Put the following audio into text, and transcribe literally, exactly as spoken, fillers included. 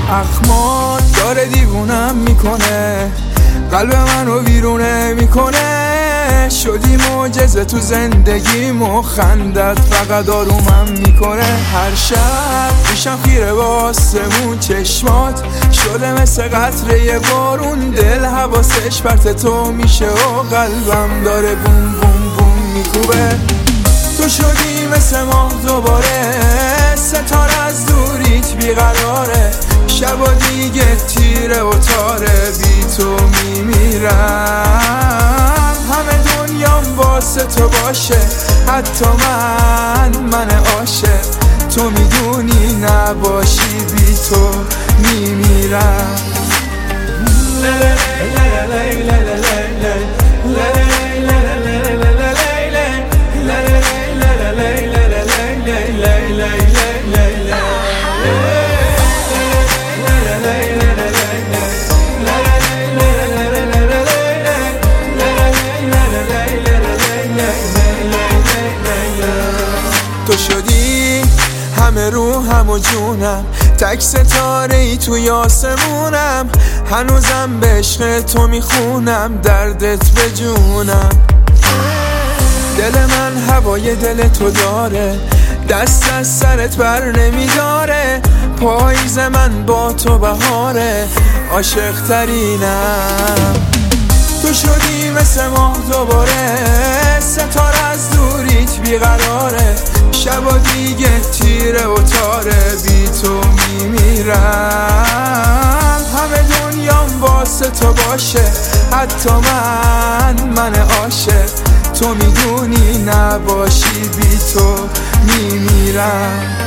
اخمات داره دیوونم میکنه، قلب منو ویرونه میکنه. شدی معجزه تو زندگیمو، خندت فقط آرومم میکنه. هر شب میشم خیره با آسمون، چشمات شده مثل قطره بارون. دل حواسش پرت تو میشه و قلبم داره بوم بوم بوم میکوبه. تو شدی مثل ماه دوباره، ستاره از دوریت بیقراره. شب و دیگه تیره و تاره، بی تو میمیرم. همه دنیام واسه تو باشه، حتی من من عاشق. تو میدونی نباشی بی تو میمیرم. تو شدی همه روحم و جونم، تک ستاره ای توی آسمونم. هنوزم به عشق تو میخونم، دردت به جونم. دل من هوای دل تو داره، دست از سرت بر نمیداره. پاییز من با تو بهاره، عاشق ترینم. تو شدی مثل ماه دوباره، ستاره از دوریت بیقراره. شب و دیگه تیره و تاره، بی تو میمیرم. همه دنیام واسه تو باشه، حتی من من عاشق. تو میدونی نباشی بی تو میمیرم.